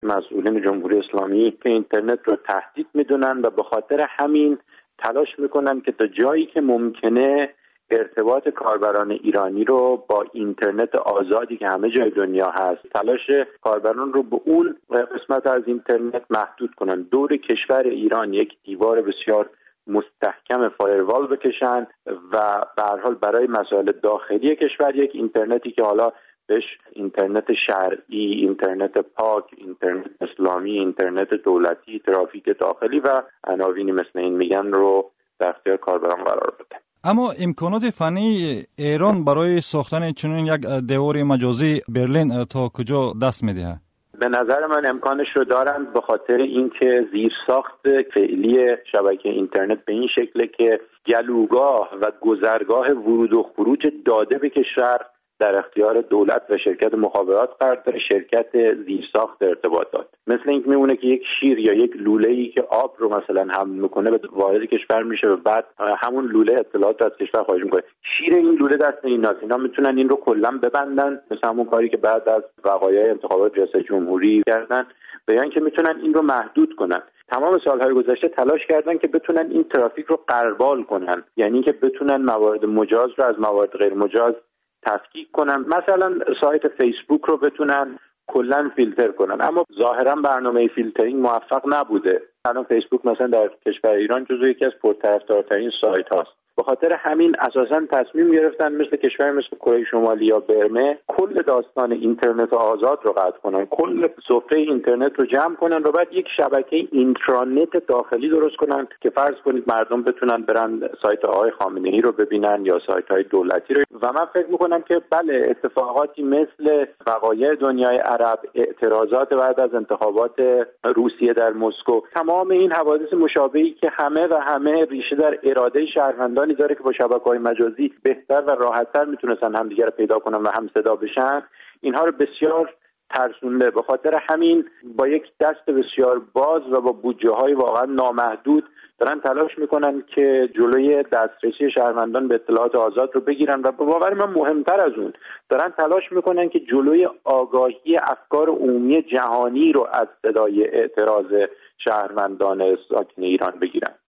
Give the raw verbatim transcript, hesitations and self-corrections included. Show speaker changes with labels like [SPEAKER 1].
[SPEAKER 1] مسئولین جمهوری اسلامی که اینترنت رو تهدید میدونن و به خاطر همین تلاش میکنن که تا جایی که ممکنه ارتباط کاربران ایرانی رو با اینترنت آزادی که همه جای دنیا هست، تلاش کاربران رو به اون قسمت از اینترنت محدود کنن. دور کشور ایران یک دیوار بسیار مستحکم فایروال بکشن و به هر حال برای مسائل داخلی کشور یک اینترنتی که حالا بهش اینترنت شرعی، اینترنت پاک، اینترنت اسلامی، اینترنت دولتی، ترافیک داخلی و عناوینی مثل این میگن رو در اختیار کاربران قرار بده.
[SPEAKER 2] اما امکانات فنی ایران برای ساختن چنین یک دیوار مجازی برلین تا کجا دست میده؟
[SPEAKER 1] به نظر من امکانش رو دارند، به خاطر اینکه زیرساخت فعلی شبکه اینترنت به این شکله که گلوگاه و گذرگاه ورود و خروج داده به کشور در اختیار دولت و شرکت مخابرات قرار داره، شرکت زیرساخت ارتباطات. مثل اینکه میمونه که یک شیر یا یک لوله‌ای که آب رو مثلا حمل میکنه به وارد کشور میشه و بعد همون لوله اطلاعات از کشور خارج میکنه. شیر این لوله دست ایناست. اینا میتونن این رو کلا ببندن، مثل همون کاری که بعد از وقایع انتخابات ریاست جمهوری کردن، به یعنی که میتونن این رو محدود کنن. تمام سالهای گذشته تلاش کردن که بتونن این ترافیک رو غربال کنن، یعنی که بتونن موارد مجاز رو از موارد غیر مجاز تفکیک کنن. مثلا سایت فیسبوک رو بتونن کلا فیلتر کنن، اما ظاهرا برنامه فیلترینگ موفق نبوده. الان فیسبوک مثلا در کشور ایران جزو یکی از پرطرفدارترین سایت هاست. به خاطر همین اساساً تصمیم گرفتن مثل کشور مثل کره شمالی یا برمه کل داستان اینترنت آزاد رو قطع کنن، کل سفره اینترنت رو جمع کنن و بعد یک شبکه اینترنت داخلی درست کنن که فرض کنید مردم بتونن برن سایت آقای خامنه‌ای رو ببینن یا سایت‌های دولتی رو. و من فکر می‌کنم که بله، اتفاقاتی مثل وقایع دنیای عرب، اعتراضات بعد از انتخابات روسیه در مسکو، تمام این حوادث مشابهی که همه و همه ریشه در اراده شهروندان داره که با شبکه‌های مجازی بهتر و راحت‌تر میتونستن همدیگه رو پیدا کنن و هم صدا بشن، اینها رو بسیار ترسونده. به خاطر همین با یک دست بسیار باز و با بودجه‌های واقعا نامحدود دارن تلاش میکنن که جلوی دسترسی شهروندان به اطلاعات آزاد رو بگیرن و به باور من مهمتر از اون دارن تلاش میکنن که جلوی آگاهی افکار عمومی جهانی رو از صدای اعتراض شهروندان ساکن ایران بگیرن.